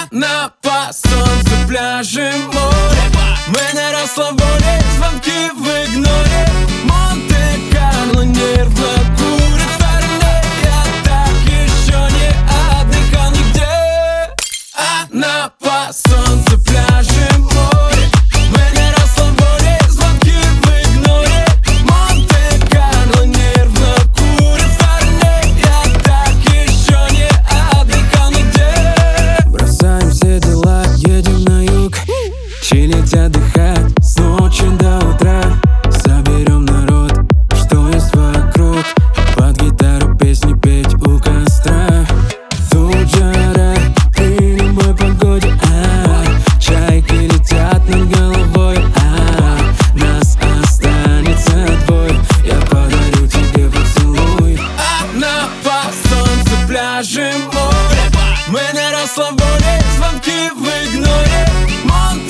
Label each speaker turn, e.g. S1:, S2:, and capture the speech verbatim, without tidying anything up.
S1: Она по солнцу, пляжи, море. Мы на расслабоне, звонки в игноре. Монте-Карло нервно курит парней. Я так еще не отдыхал нигде. Она по солнцу, пляжи, море. Мы на расслабоне, звонки в игноре. Монте-Карло нервно курит парней. Я так еще не отдыхал нигде.
S2: Бросаем все дела, едем на юг, чилить, отдыхать с ночи до утра. Соберем народ, что есть вокруг, под гитару песни петь у костра. Тут жара при любой погоде, а чайки летят над головой, а нас останется двое. Я подарю тебе поцелуй.
S1: Она по солнцу, пляжи, море. Мы на расслабоне, звонки в игноре. Монте